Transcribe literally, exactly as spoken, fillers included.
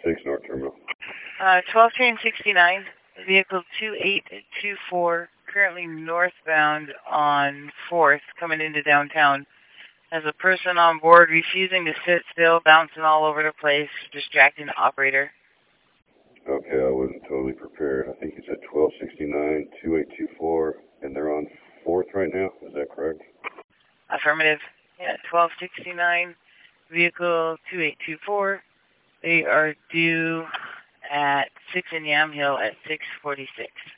six North Terminal. Uh, twelve train sixty-nine, vehicle two eight two four, currently northbound on fourth, coming into downtown. Has a person on board refusing to sit still, bouncing all over the place, distracting the operator. Okay, I wasn't totally prepared. I think you said twelve sixty-nine, two eight two four, and they're on fourth right now. Is that correct? Affirmative. Yeah, twelve sixty-nine, vehicle two eight two four. They are due at six in Yamhill at six forty-six.